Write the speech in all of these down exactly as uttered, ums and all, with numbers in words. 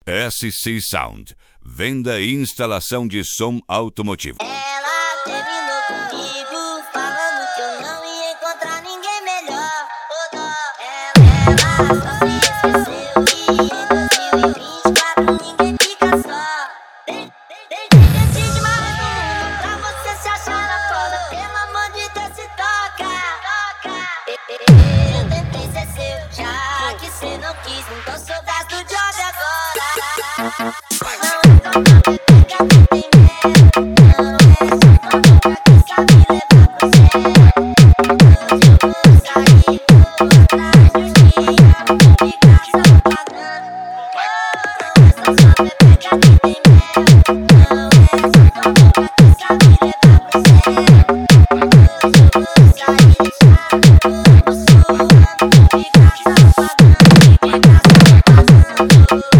S C Sound, venda e instalação de som automotivo. Ela terminou comigo, falando que eu não ia encontrar ninguém melhor. Oh, dó. Ela, ela só se esqueceu e em dois mil e vinte e quatro ninguém fica só. Tem, tem, tem gente demais no mundo pra você se achar na foda. Pelo amor de Deus, se toca, toca. Eu tentei ser seu, já que cê não quis, então sou das do job agora. Não é só pra beber que aqui tem mel. Não é só pra boca que sabe levar pro céu. Hoje eu vou sair, vou atrás dos dias, ficar só pagando. Não é só só beber que aqui tem mel. Não é só pra boca que sabe levar pro céu. Hoje eu vou sair, deixar o corpo suando, ficar só pagando, ficar só pagando.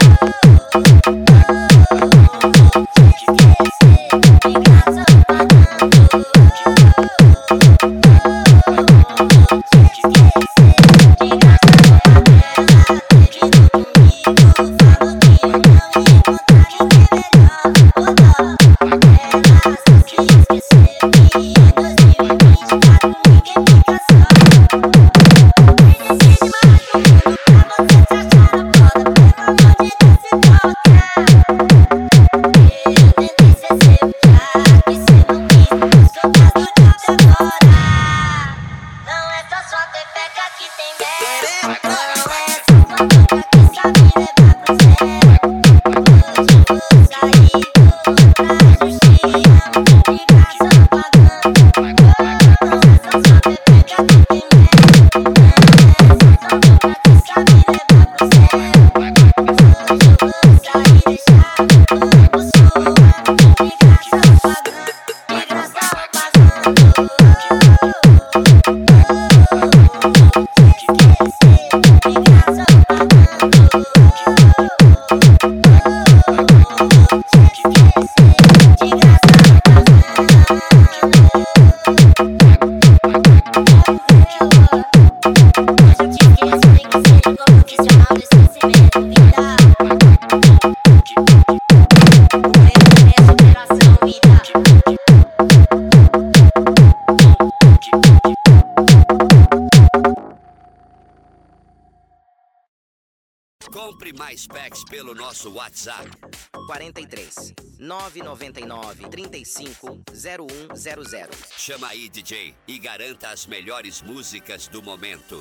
Compre mais packs pelo nosso WhatsApp. quarenta e três, nove nove nove, trinta e cinco, zero um zero zero. Chama aí, D J, e garanta as melhores músicas do momento.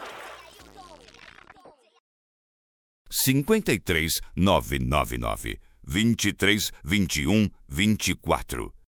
cinquenta e três, nove nove nove, vinte e três, vinte e um, vinte e quatro.